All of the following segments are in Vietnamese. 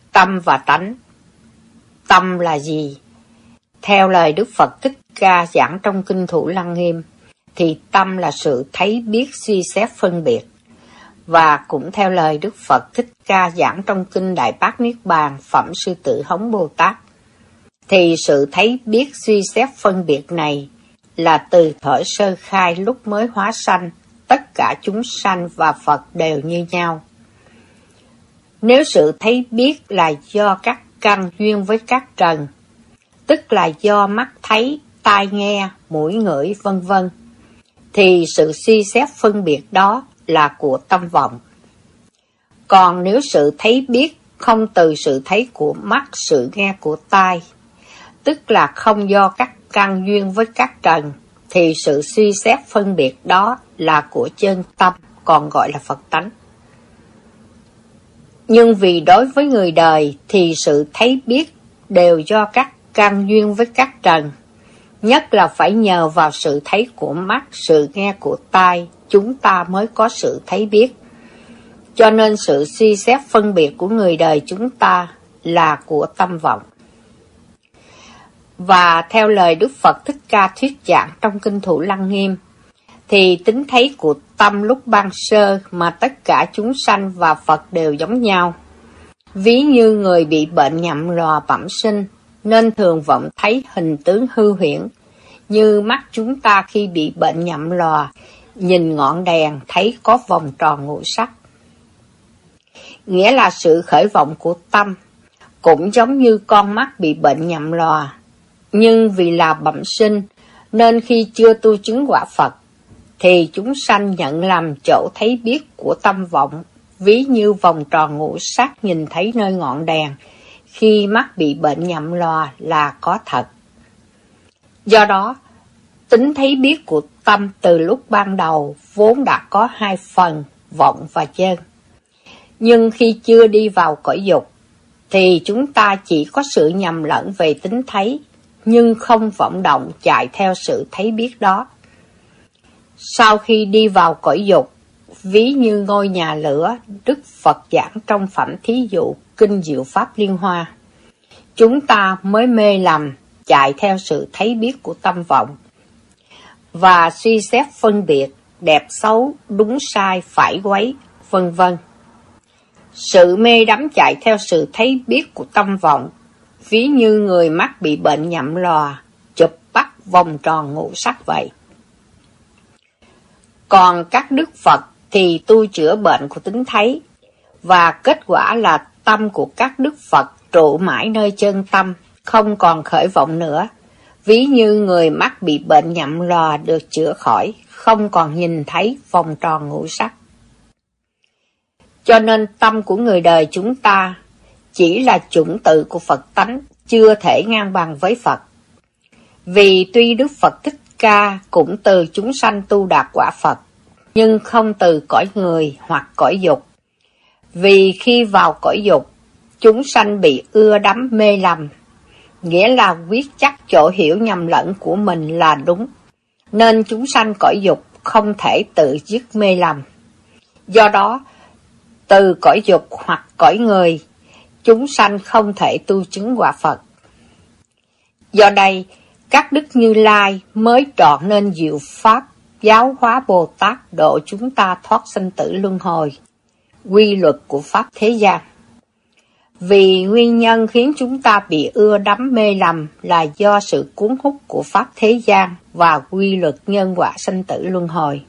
Tâm và tánh. Tâm là gì? Theo lời Đức Phật Thích Ca giảng trong Kinh Thủ Lăng Nghiêm, thì tâm là sự thấy biết suy xét phân biệt. Và cũng theo lời Đức Phật Thích Ca giảng trong Kinh Đại Bát Niết Bàn Phẩm Sư Tử Hống Bồ Tát, thì sự thấy biết suy xét phân biệt này là từ thuở sơ khai lúc mới hóa sanh, tất cả chúng sanh và Phật đều như nhau. Nếu sự thấy biết là do các căn duyên với các trần, tức là do mắt thấy, tai nghe, mũi ngửi, vân vân, thì sự suy xét phân biệt đó là của tâm vọng. Còn nếu sự thấy biết không từ sự thấy của mắt, sự nghe của tai, tức là không do các căn duyên với các trần, thì sự suy xét phân biệt đó là của chân tâm, còn gọi là Phật tánh. Nhưng vì đối với người đời thì sự thấy biết đều do các căn duyên với các trần, nhất là phải nhờ vào sự thấy của mắt, sự nghe của tai, chúng ta mới có sự thấy biết. Cho nên sự suy xét phân biệt của người đời chúng ta là của tâm vọng. Và theo lời Đức Phật Thích Ca thuyết giảng trong Kinh Thủ Lăng Nghiêm, thì tính thấy của tâm lúc ban sơ mà tất cả chúng sanh và Phật đều giống nhau. Ví như người bị bệnh nhậm lòa bẩm sinh, nên thường vọng thấy hình tướng hư huyễn, như mắt chúng ta khi bị bệnh nhậm lòa, nhìn ngọn đèn thấy có vòng tròn ngũ sắc. Nghĩa là sự khởi vọng của tâm, cũng giống như con mắt bị bệnh nhậm lòa, nhưng vì là bẩm sinh, nên khi chưa tu chứng quả Phật, thì chúng sanh nhận làm chỗ thấy biết của tâm vọng, ví như vòng tròn ngũ sắc nhìn thấy nơi ngọn đèn, khi mắt bị bệnh nhậm lòa là có thật. Do đó, tính thấy biết của tâm từ lúc ban đầu vốn đã có hai phần, vọng và chân. Nhưng khi chưa đi vào cõi dục, thì chúng ta chỉ có sự nhầm lẫn về tính thấy, nhưng không vọng động chạy theo sự thấy biết đó. Sau khi đi vào cõi dục, ví như ngôi nhà lửa, Đức Phật giảng trong phẩm thí dụ Kinh Diệu Pháp Liên Hoa, chúng ta mới mê lầm chạy theo sự thấy biết của tâm vọng và suy xét phân biệt đẹp xấu, đúng sai, phải quấy, vân vân. Sự mê đắm chạy theo sự thấy biết của tâm vọng, ví như người mắt bị bệnh nhậm lòa, chụp bắt vòng tròn ngũ sắc vậy. Còn các Đức Phật thì tu chữa bệnh của tính thấy, và kết quả là tâm của các Đức Phật trụ mãi nơi chân tâm, không còn khởi vọng nữa. Ví như người mắt bị bệnh nhậm lòa được chữa khỏi, không còn nhìn thấy vòng tròn ngũ sắc. Cho nên tâm của người đời chúng ta chỉ là chủng tự của Phật tánh, chưa thể ngang bằng với Phật. Vì tuy Đức Phật Thích Ca cũng từ chúng sanh tu đạt quả Phật, nhưng không từ cõi người hoặc cõi dục. Vì khi vào cõi dục, chúng sanh bị ưa đắm mê lầm, nghĩa là quyết chắc chỗ hiểu nhầm lẫn của mình là đúng, nên chúng sanh cõi dục không thể tự dứt mê lầm. Do đó, từ cõi dục hoặc cõi người, chúng sanh không thể tu chứng quả Phật. Do đây, các Đức Như Lai mới trọn nên diệu pháp giáo hóa Bồ Tát độ chúng ta thoát sanh tử luân hồi, quy luật của Pháp thế gian. Vì nguyên nhân khiến chúng ta bị ưa đắm mê lầm là do sự cuốn hút của Pháp thế gian và quy luật nhân quả sanh tử luân hồi.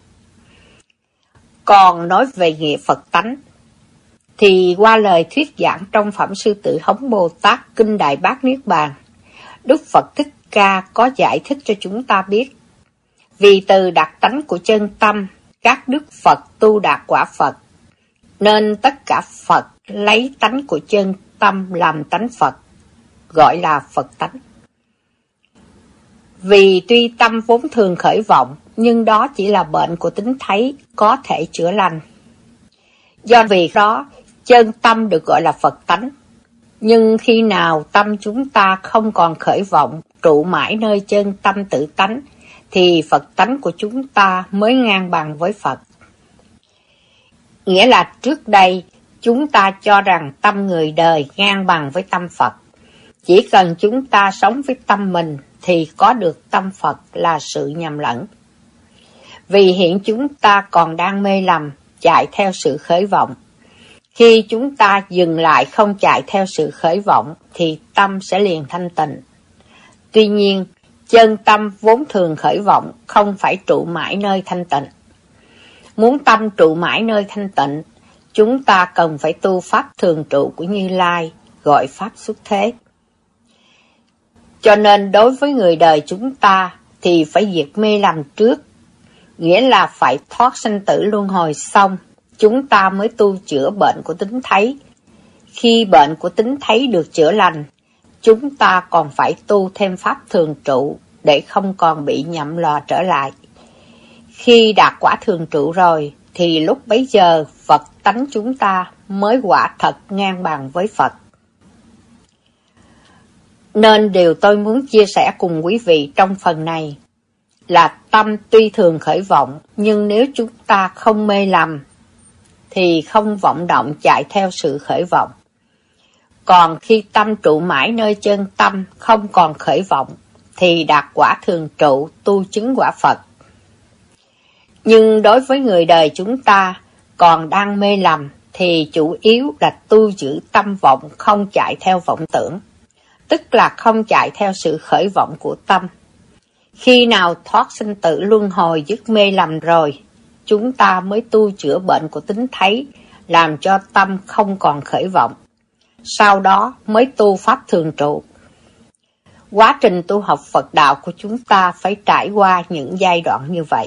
Còn nói về nghiệp Phật tánh, thì qua lời thuyết giảng trong Phẩm Sư Tử Hống Bồ Tát Kinh Đại Bát Niết Bàn, Đức Phật Thích Ca có giải thích cho chúng ta biết. Vì từ đặc tánh của chân tâm, các Đức Phật tu đạt quả Phật, nên tất cả Phật lấy tánh của chân tâm làm tánh Phật, gọi là Phật tánh. Vì tuy tâm vốn thường khởi vọng, nhưng đó chỉ là bệnh của tính thấy, có thể chữa lành. Do vì đó, chân tâm được gọi là Phật tánh. Nhưng khi nào tâm chúng ta không còn khởi vọng, trụ mãi nơi chân tâm tự tánh, thì Phật tánh của chúng ta mới ngang bằng với Phật. Nghĩa là trước đây, chúng ta cho rằng tâm người đời ngang bằng với tâm Phật. Chỉ cần chúng ta sống với tâm mình thì có được tâm Phật là sự nhầm lẫn. Vì hiện chúng ta còn đang mê lầm, chạy theo sự khởi vọng. Khi chúng ta dừng lại không chạy theo sự khởi vọng thì tâm sẽ liền thanh tịnh. Tuy nhiên, chân tâm vốn thường khởi vọng không phải trụ mãi nơi thanh tịnh. Muốn tâm trụ mãi nơi thanh tịnh, chúng ta cần phải tu pháp thường trụ của Như Lai, gọi pháp xuất thế. Cho nên đối với người đời chúng ta thì phải diệt mê lầm trước, nghĩa là phải thoát sanh tử luân hồi xong, chúng ta mới tu chữa bệnh của tính thấy. Khi bệnh của tính thấy được chữa lành, chúng ta còn phải tu thêm pháp thường trụ để không còn bị nhậm lò trở lại. Khi đạt quả thường trụ rồi, thì lúc bấy giờ Phật tánh chúng ta mới quả thật ngang bằng với Phật. Nên điều tôi muốn chia sẻ cùng quý vị trong phần này là tâm tuy thường khởi vọng, nhưng nếu chúng ta không mê lầm, thì không vọng động chạy theo sự khởi vọng. Còn khi tâm trụ mãi nơi chân tâm không còn khởi vọng, thì đạt quả thường trụ tu chứng quả Phật. Nhưng đối với người đời chúng ta còn đang mê lầm, thì chủ yếu là tu giữ tâm vọng không chạy theo vọng tưởng, tức là không chạy theo sự khởi vọng của tâm. Khi nào thoát sinh tử luân hồi dứt mê lầm rồi, chúng ta mới tu chữa bệnh của tính thấy, làm cho tâm không còn khởi vọng. Sau đó mới tu pháp thường trụ. Quá trình tu học Phật đạo của chúng ta phải trải qua những giai đoạn như vậy.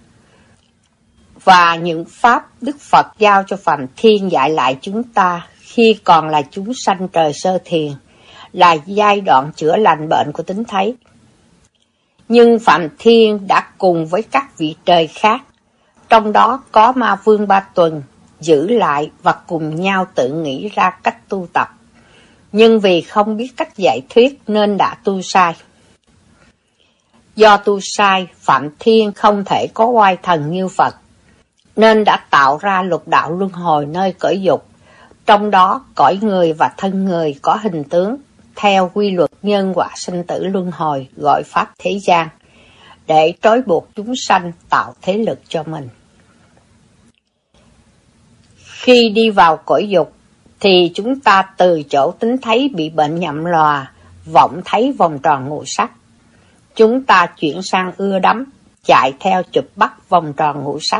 Và những pháp Đức Phật giao cho Phạm Thiên dạy lại chúng ta khi còn là chúng sanh trời sơ thiền là giai đoạn chữa lành bệnh của tính thấy. Nhưng Phạm Thiên đã cùng với các vị trời khác, trong đó có Ma Vương Ba Tuần, giữ lại và cùng nhau tự nghĩ ra cách tu tập. Nhưng vì không biết cách giải thuyết nên đã tu sai. Do tu sai, Phạm Thiên không thể có oai thần như Phật, nên đã tạo ra lục đạo luân hồi nơi cõi dục, trong đó cõi người và thân người có hình tướng, theo quy luật nhân quả sinh tử luân hồi gọi pháp thế gian, để trói buộc chúng sanh tạo thế lực cho mình. Khi đi vào cõi dục, thì chúng ta từ chỗ tính thấy bị bệnh nhậm lòa, vọng thấy vòng tròn ngũ sắc. Chúng ta chuyển sang ưa đắm, chạy theo chụp bắt vòng tròn ngũ sắc.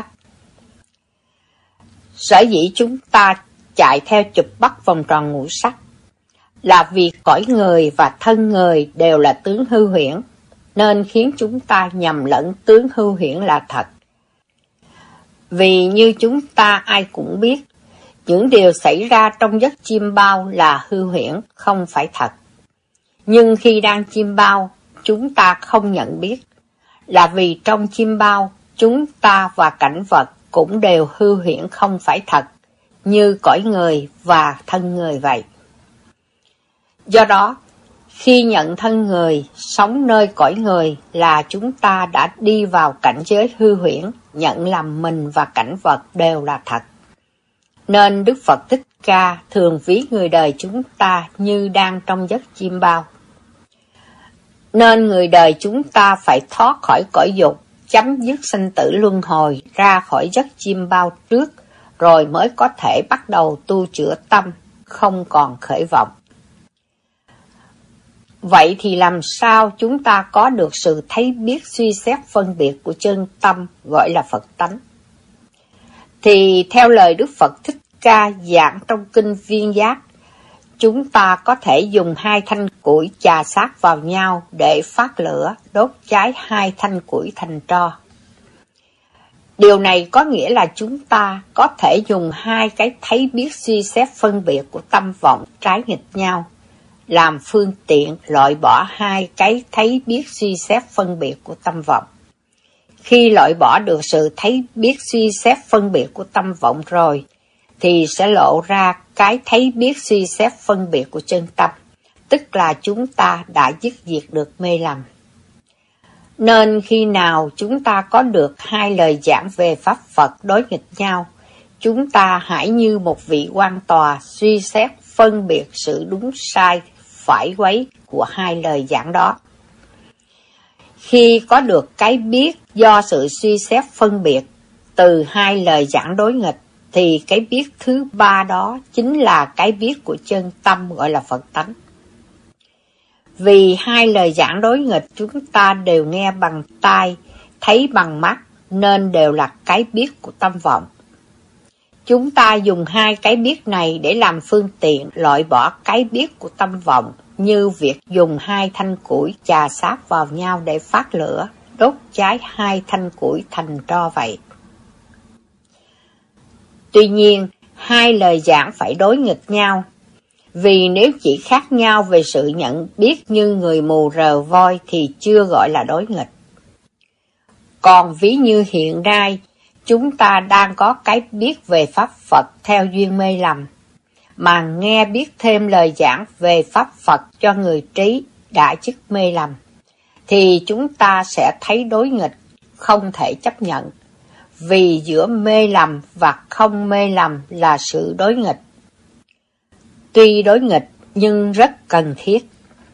Sở dĩ chúng ta chạy theo chụp bắt vòng tròn ngũ sắc là vì cõi người và thân người đều là tướng hư huyễn, nên khiến chúng ta nhầm lẫn tướng hư huyễn là thật. Vì như chúng ta ai cũng biết, những điều xảy ra trong giấc chiêm bao là hư huyễn, không phải thật. Nhưng khi đang chiêm bao, chúng ta không nhận biết, là vì trong chiêm bao, chúng ta và cảnh vật cũng đều hư huyễn không phải thật, như cõi người và thân người vậy. Do đó, khi nhận thân người, sống nơi cõi người là chúng ta đã đi vào cảnh giới hư huyễn, nhận lầm mình và cảnh vật đều là thật. Nên Đức Phật Thích Ca thường ví người đời chúng ta như đang trong giấc chiêm bao. Nên người đời chúng ta phải thoát khỏi cõi dục, chấm dứt sinh tử luân hồi, ra khỏi giấc chiêm bao trước, rồi mới có thể bắt đầu tu chữa tâm, không còn khởi vọng. Vậy thì làm sao chúng ta có được sự thấy biết suy xét phân biệt của chân tâm gọi là Phật tánh? Thì theo lời Đức Phật Thích Ca giảng trong Kinh Viên Giác, chúng ta có thể dùng 2 thanh củi chà sát vào nhau để phát lửa, đốt cháy 2 thanh củi thành tro. Điều này có nghĩa là chúng ta có thể dùng 2 cái thấy biết suy xét phân biệt của tâm vọng trái nghịch nhau, làm phương tiện loại bỏ 2 cái thấy biết suy xét phân biệt của tâm vọng. Khi loại bỏ được sự thấy biết suy xét phân biệt của tâm vọng rồi, thì sẽ lộ ra cái thấy biết suy xét phân biệt của chân tâm, tức là chúng ta đã dứt diệt được mê lầm. Nên khi nào chúng ta có được 2 lời giảng về Pháp Phật đối nghịch nhau, chúng ta hãy như một vị quan tòa suy xét phân biệt sự đúng sai phải quấy của hai lời giảng đó. Khi có được cái biết do sự suy xét phân biệt từ hai lời giảng đối nghịch, thì cái biết thứ ba đó chính là cái biết của chân tâm, gọi là Phật tánh. Vì hai lời giảng đối nghịch chúng ta đều nghe bằng tai, thấy bằng mắt, nên đều là cái biết của tâm vọng. Chúng ta dùng hai cái biết này để làm phương tiện loại bỏ cái biết của tâm vọng, như việc dùng hai thanh củi chà sát vào nhau để phát lửa, đốt cháy hai thanh củi thành tro vậy. Tuy nhiên, hai lời giảng phải đối nghịch nhau, vì nếu chỉ khác nhau về sự nhận biết như người mù rờ voi thì chưa gọi là đối nghịch. Còn ví như hiện nay, chúng ta đang có cái biết về Pháp Phật theo duyên mê lầm, mà nghe biết thêm lời giảng về Pháp Phật cho người trí đã chức mê lầm, thì chúng ta sẽ thấy đối nghịch không thể chấp nhận, vì giữa mê lầm và không mê lầm là sự đối nghịch. Tuy đối nghịch nhưng rất cần thiết.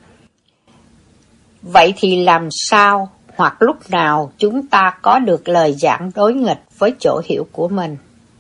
Vậy thì làm sao hoặc lúc nào chúng ta có được lời giảng đối nghịch với chỗ hiểu của mình?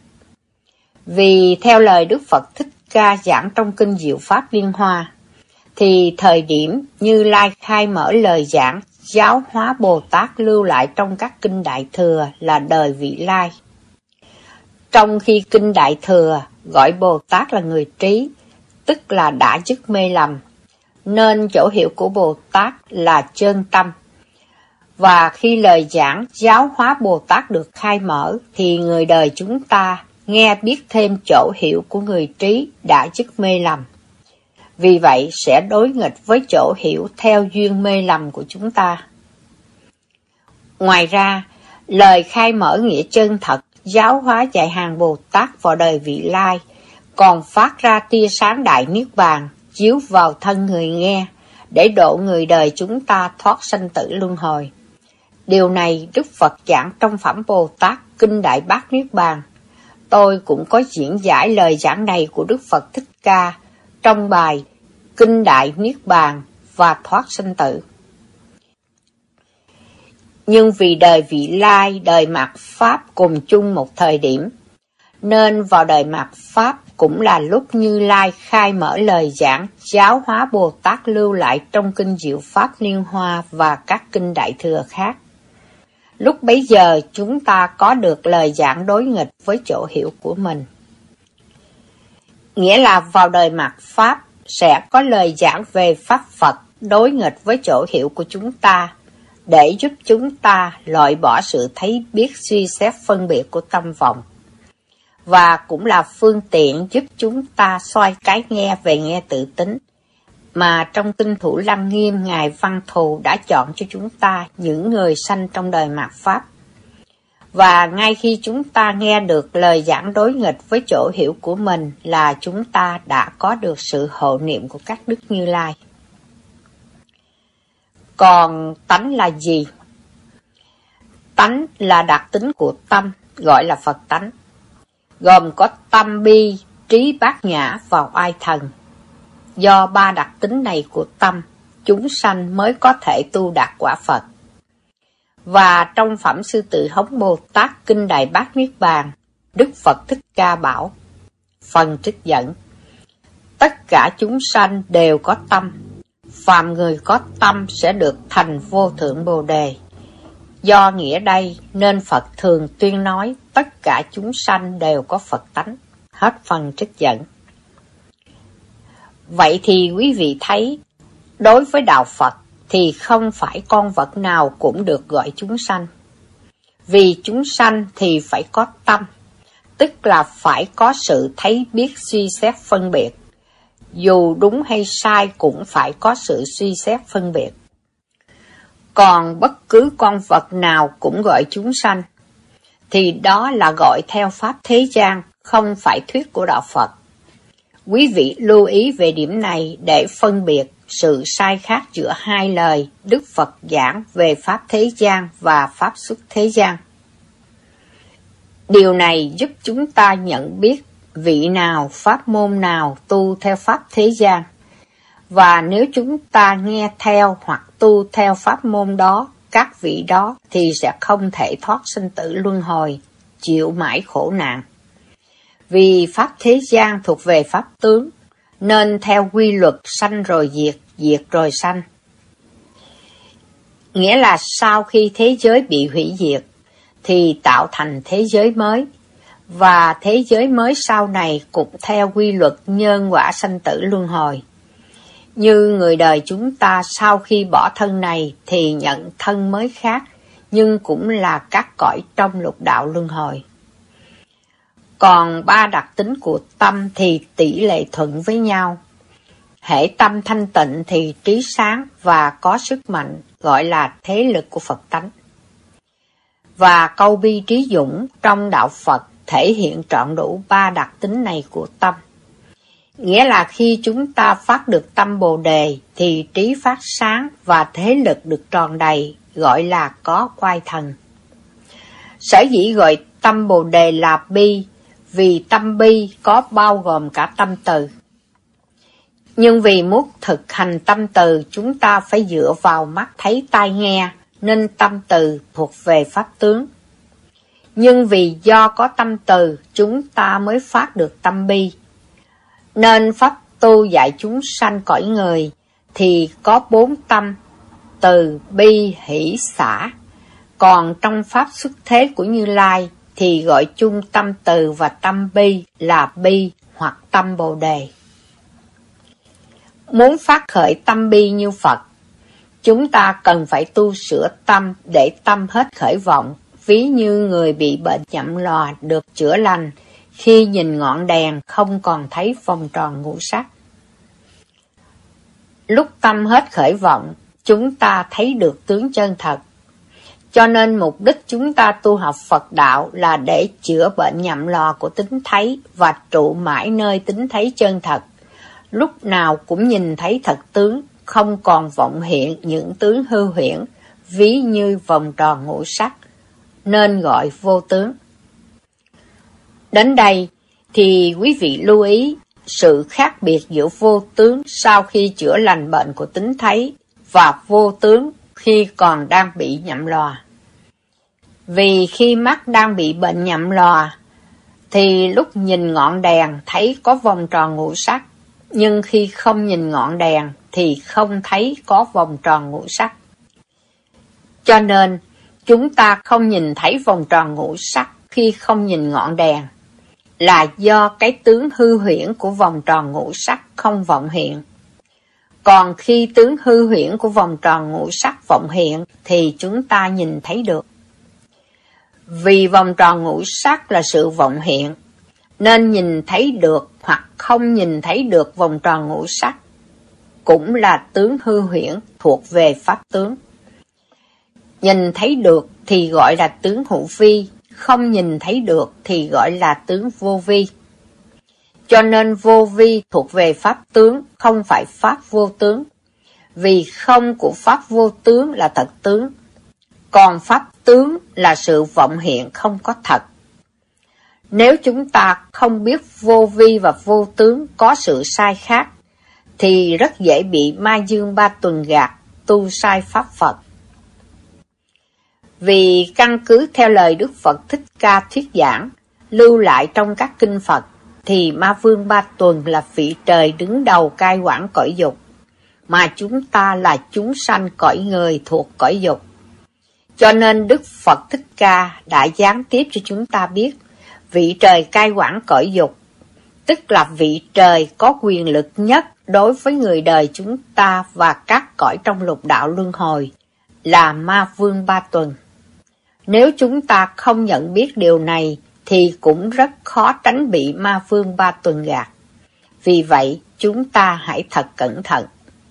Vì theo lời Đức Phật Thích Ca giảng trong Kinh Diệu Pháp Liên Hoa, thì thời điểm Như Lai khai mở lời giảng giáo hóa Bồ Tát lưu lại trong các kinh Đại Thừa là đời Vị Lai. Trong khi kinh Đại Thừa gọi Bồ Tát là người trí, tức là đã dứt mê lầm, nên chỗ hiểu của Bồ Tát là chân tâm. Và khi lời giảng giáo hóa Bồ Tát được khai mở, thì người đời chúng ta nghe biết thêm chỗ hiểu của người trí đã dứt mê lầm. Vì vậy sẽ đối nghịch với chỗ hiểu theo duyên mê lầm của chúng ta. Ngoài ra, lời khai mở nghĩa chân thật giáo hóa dạy hàng Bồ Tát vào đời Vị Lai còn phát ra tia sáng đại niết bàn chiếu vào thân người nghe để độ người đời chúng ta thoát sanh tử luân hồi. Điều này Đức Phật giảng trong phẩm Bồ Tát Kinh Đại Bát Niết Bàn. Tôi cũng có diễn giải lời giảng này của Đức Phật Thích Ca trong bài Kinh Đại Niết Bàn và Thoát Sanh Tử. Nhưng vì đời Vị Lai, đời mạt Pháp cùng chung một thời điểm, nên vào đời mạt Pháp cũng là lúc Như Lai khai mở lời giảng giáo hóa Bồ Tát lưu lại trong Kinh Diệu Pháp Liên Hoa và các kinh Đại Thừa khác. Lúc bấy giờ chúng ta có được lời giảng đối nghịch với chỗ hiểu của mình. Nghĩa là vào đời mạt Pháp sẽ có lời giảng về Pháp Phật đối nghịch với chỗ hiểu của chúng ta, để giúp chúng ta loại bỏ sự thấy biết suy xét phân biệt của tâm vọng, và cũng là phương tiện giúp chúng ta xoay cái nghe về nghe tự tính, mà trong Kinh Thủ Lăng Nghiêm Ngài Văn Thù đã chọn cho chúng ta những người sanh trong đời mạt Pháp. Và ngay khi chúng ta nghe được lời giảng đối nghịch với chỗ hiểu của mình là chúng ta đã có được sự hộ niệm của các đức Như Lai. Còn tánh là gì? Tánh là đặc tính của tâm, gọi là Phật tánh, gồm có tâm bi, trí bát nhã và oai thần. Do ba đặc tính này của tâm, chúng sanh mới có thể tu đạt quả Phật. Và trong phẩm Sư Tử Hống Bồ Tát Kinh Đại Bát Niết Bàn, Đức Phật Thích Ca bảo, phần trích dẫn, tất cả chúng sanh đều có tâm, phàm người có tâm sẽ được thành vô thượng Bồ Đề. Do nghĩa đây nên Phật thường tuyên nói tất cả chúng sanh đều có Phật tánh. Hết phần trích dẫn. Vậy thì quý vị thấy, đối với đạo Phật thì không phải con vật nào cũng được gọi chúng sanh. Vì chúng sanh thì phải có tâm, tức là phải có sự thấy biết suy xét phân biệt. Dù đúng hay sai cũng phải có sự suy xét phân biệt. Còn bất cứ con vật nào cũng gọi chúng sanh, thì đó là gọi theo pháp thế gian, không phải thuyết của đạo Phật. Quý vị lưu ý về điểm này để phân biệt sự sai khác giữa hai lời Đức Phật giảng về pháp thế gian và pháp xuất thế gian. Điều này giúp chúng ta nhận biết vị nào, pháp môn nào tu theo pháp thế gian. Và nếu chúng ta nghe theo hoặc tu theo pháp môn đó, các vị đó, thì sẽ không thể thoát sinh tử luân hồi, chịu mãi khổ nạn. Vì pháp thế gian thuộc về pháp tướng, nên theo quy luật sanh rồi diệt, diệt rồi sanh. Nghĩa là sau khi thế giới bị hủy diệt, thì tạo thành thế giới mới, và thế giới mới sau này cũng theo quy luật nhân quả sanh tử luân hồi. Như người đời chúng ta sau khi bỏ thân này thì nhận thân mới khác, nhưng cũng là các cõi trong lục đạo luân hồi. Còn ba đặc tính của tâm thì tỷ lệ thuận với nhau. Hễ tâm thanh tịnh thì trí sáng và có sức mạnh, gọi là thế lực của Phật tánh. Và câu bi trí dũng trong đạo Phật thể hiện trọn đủ ba đặc tính này của tâm. Nghĩa là khi chúng ta phát được tâm Bồ Đề thì trí phát sáng và thế lực được tròn đầy, gọi là có oai thần. Sở dĩ gọi tâm Bồ Đề là bi, vì tâm bi có bao gồm cả tâm từ. Nhưng vì muốn thực hành tâm từ, chúng ta phải dựa vào mắt thấy tai nghe, nên tâm từ thuộc về pháp tướng. Nhưng vì do có tâm từ, chúng ta mới phát được tâm bi. Nên pháp tu dạy chúng sanh cõi người thì có 4 tâm: từ, bi, hỷ, xả. Còn trong pháp xuất thế của Như Lai thì gọi chung tâm từ và tâm bi là bi hoặc tâm Bồ Đề. Muốn phát khởi tâm bi như Phật, chúng ta cần phải tu sửa tâm để tâm hết khởi vọng. Ví như người bị bệnh nhậm lòa được chữa lành, khi nhìn ngọn đèn không còn thấy vòng tròn ngũ sắc. Lúc tâm hết khởi vọng, chúng ta thấy được tướng chân thật. Cho nên mục đích chúng ta tu học Phật đạo là để chữa bệnh nhậm lò của tính thấy và trụ mãi nơi tính thấy chân thật. Lúc nào cũng nhìn thấy thật tướng, không còn vọng hiện những tướng hư huyễn, ví như vòng tròn ngũ sắc, nên gọi vô tướng. Đến đây thì quý vị lưu ý sự khác biệt giữa vô tướng sau khi chữa lành bệnh của tính thấy và vô tướng khi còn đang bị nhậm lòa. Vì khi mắt đang bị bệnh nhậm lòa thì lúc nhìn ngọn đèn thấy có vòng tròn ngũ sắc, nhưng khi không nhìn ngọn đèn thì không thấy có vòng tròn ngũ sắc. Cho nên chúng ta không nhìn thấy vòng tròn ngũ sắc khi không nhìn ngọn đèn, là do cái tướng hư huyễn của vòng tròn ngũ sắc không vọng hiện. Còn khi tướng hư huyễn của vòng tròn ngũ sắc vọng hiện thì chúng ta nhìn thấy được. Vì vòng tròn ngũ sắc là sự vọng hiện, nên nhìn thấy được hoặc không nhìn thấy được vòng tròn ngũ sắc cũng là tướng hư huyễn thuộc về pháp tướng. Nhìn thấy được thì gọi là tướng hữu vi, không nhìn thấy được thì gọi là tướng vô vi. Cho nên vô vi thuộc về pháp tướng, không phải pháp vô tướng. Vì không của pháp vô tướng là thật tướng, còn pháp tướng là sự vọng hiện không có thật. Nếu chúng ta không biết vô vi và vô tướng có sự sai khác, thì rất dễ bị ma dương ba tuần gạt, tu sai pháp Phật. Vì căn cứ theo lời Đức Phật Thích Ca thuyết giảng, lưu lại trong các kinh Phật, thì ma vương ba tuần là vị trời đứng đầu cai quản cõi dục, mà chúng ta là chúng sanh cõi người thuộc cõi dục. Cho nên Đức Phật Thích Ca đã gián tiếp cho chúng ta biết, vị trời cai quản cõi dục, tức là vị trời có quyền lực nhất đối với người đời chúng ta và các cõi trong lục đạo luân hồi, là ma vương ba tuần. Nếu chúng ta không nhận biết điều này, thì cũng rất khó tránh bị ma vương ba tuần gạt. Vì vậy, chúng ta hãy thật cẩn thận.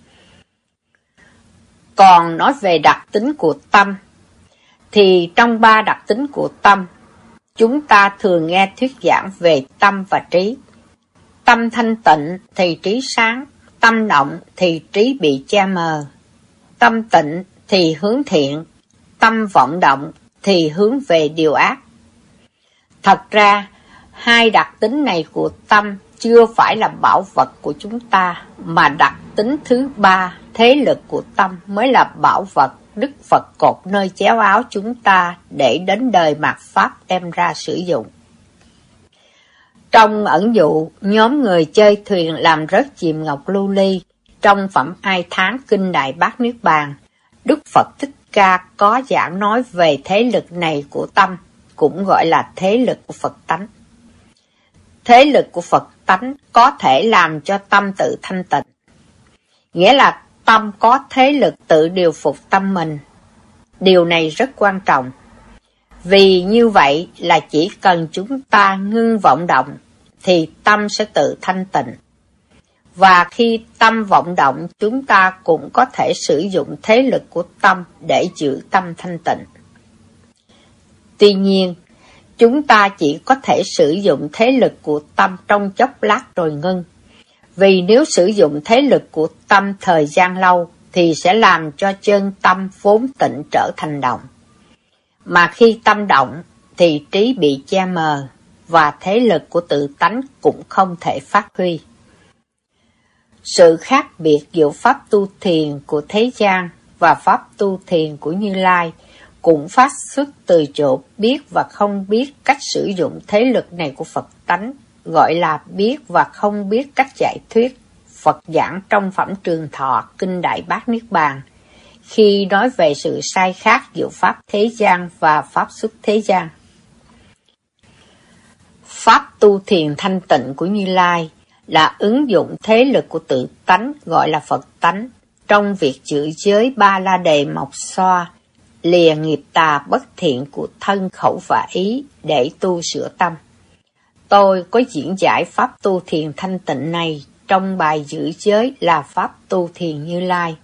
Còn nói về đặc tính của tâm, thì trong ba đặc tính của tâm, chúng ta thường nghe thuyết giảng về tâm và trí. Tâm thanh tịnh thì trí sáng, tâm động thì trí bị che mờ. Tâm tịnh thì hướng thiện, tâm vọng động thì hướng về điều ác. Thật ra, hai đặc tính này của tâm chưa phải là bảo vật của chúng ta, mà đặc tính thứ ba, thế lực của tâm mới là bảo vật Đức Phật cột nơi chéo áo chúng ta để đến đời mạt Pháp đem ra sử dụng. Trong ẩn dụ, nhóm người chơi thuyền làm rớt chìm ngọc lưu ly, trong phẩm Ai Thán Kinh Đại Bát Niết Bàn, Đức Phật Thích Ca có giảng nói về thế lực này của tâm, cũng gọi là thế lực của Phật tánh. Thế lực của Phật tánh có thể làm cho tâm tự thanh tịnh, nghĩa là tâm có thế lực tự điều phục tâm mình. Điều này rất quan trọng, vì như vậy là chỉ cần chúng ta ngưng vọng động, thì tâm sẽ tự thanh tịnh. Và khi tâm vọng động, chúng ta cũng có thể sử dụng thế lực của tâm để giữ tâm thanh tịnh. Tuy nhiên, chúng ta chỉ có thể sử dụng thế lực của tâm trong chốc lát rồi ngưng. Vì nếu sử dụng thế lực của tâm thời gian lâu, thì sẽ làm cho chân tâm vốn tịnh trở thành động. Mà khi tâm động, thì trí bị che mờ, và thế lực của tự tánh cũng không thể phát huy. Sự khác biệt giữa pháp tu thiền của thế gian và pháp tu thiền của Như Lai cũng phát xuất từ chỗ biết và không biết cách sử dụng thế lực này của Phật tánh, gọi là biết và không biết cách giải thuyết. Phật giảng trong phẩm Trường Thọ Kinh Đại Bát Niết Bàn, khi nói về sự sai khác giữa pháp thế gian và pháp xuất thế gian. Pháp tu thiền thanh tịnh của Như Lai là ứng dụng thế lực của tự tánh, gọi là Phật tánh, trong việc giữ giới ba la đề mộc xoa, lìa nghiệp tà bất thiện của thân khẩu và ý để tu sửa tâm. Tôi có diễn giải pháp tu thiền thanh tịnh này trong bài giữ giới là pháp tu thiền Như Lai.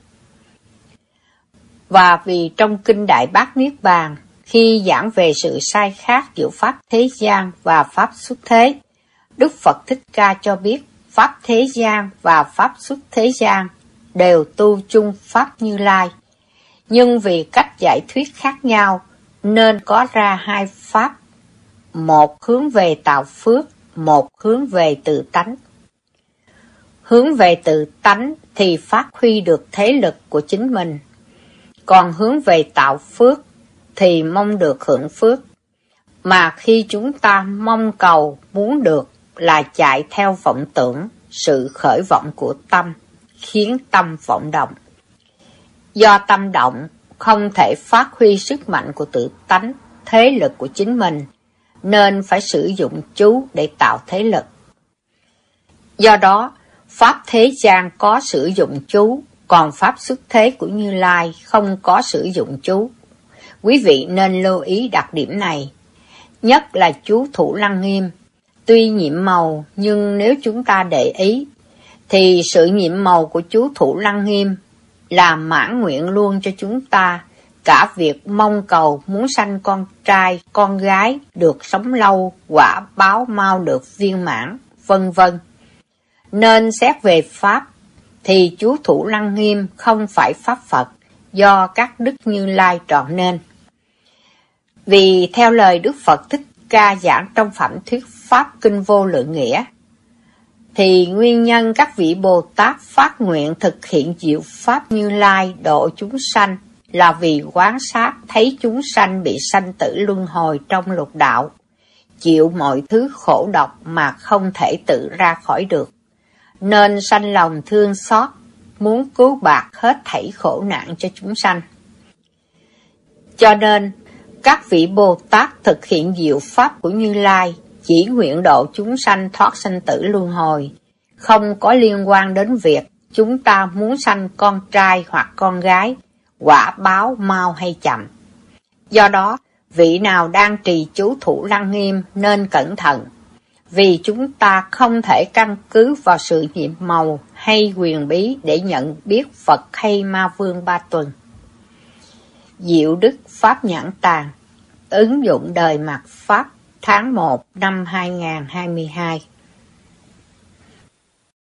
Và vì trong Kinh Đại Bát Niết Bàn, khi giảng về sự sai khác giữa pháp thế gian và pháp xuất thế, Đức Phật Thích Ca cho biết pháp thế gian và pháp xuất thế gian đều tu chung pháp Như Lai. Nhưng vì cách giải thuyết khác nhau, nên có ra hai pháp, một hướng về tạo phước, một hướng về tự tánh. Hướng về tự tánh thì phát huy được thế lực của chính mình, còn hướng về tạo phước thì mong được hưởng phước. Mà khi chúng ta mong cầu muốn được là chạy theo vọng tưởng, sự khởi vọng của tâm, khiến tâm vọng động. Do tâm động, không thể phát huy sức mạnh của tự tánh, thế lực của chính mình, nên phải sử dụng chú để tạo thế lực. Do đó, pháp thế gian có sử dụng chú, còn pháp xuất thế của Như Lai không có sử dụng chú. Quý vị nên lưu ý đặc điểm này, nhất là chú Thủ Lăng Nghiêm. Tuy nhiệm màu, nhưng nếu chúng ta để ý, thì sự nhiệm màu của chú Thủ Lăng Nghiêm là mãn nguyện luôn cho chúng ta, cả việc mong cầu muốn sanh con trai, con gái, được sống lâu, quả báo mau được viên mãn, vân vân. Nên xét về Pháp, thì chú Thủ Lăng Nghiêm không phải Pháp Phật, do các đức Như Lai trọn nên. Vì theo lời Đức Phật Thích Ca giảng trong phẩm thuyết Pháp Kinh Vô Lượng Nghĩa, thì nguyên nhân các vị Bồ Tát phát nguyện thực hiện diệu Pháp Như Lai độ chúng sanh là vì quán sát thấy chúng sanh bị sanh tử luân hồi trong lục đạo, chịu mọi thứ khổ độc mà không thể tự ra khỏi được, nên sanh lòng thương xót, muốn cứu bạc hết thảy khổ nạn cho chúng sanh. Cho nên, các vị Bồ Tát thực hiện diệu Pháp của Như Lai chỉ nguyện độ chúng sanh thoát sanh tử luân hồi, không có liên quan đến việc chúng ta muốn sanh con trai hoặc con gái, quả báo mau hay chậm. Do đó, vị nào đang trì chú Thủ Lăng Nghiêm nên cẩn thận, vì chúng ta không thể căn cứ vào sự nhiệm màu hay quyền bí để nhận biết Phật hay Ma Vương Ba Tuần. Diệu Đức Pháp Nhãn Tàng, ứng dụng đời mạt Pháp, tháng 1 năm 2022.